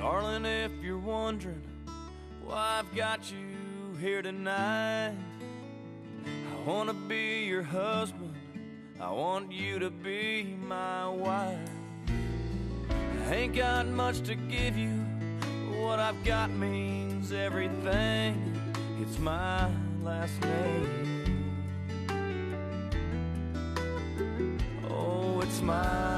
Darling, if you're wondering why I've got you here tonight, I wanna be your husband, I want you to be my wife. I ain't got much to give you, but what I've got means everything. It's my last name. Oh, it's my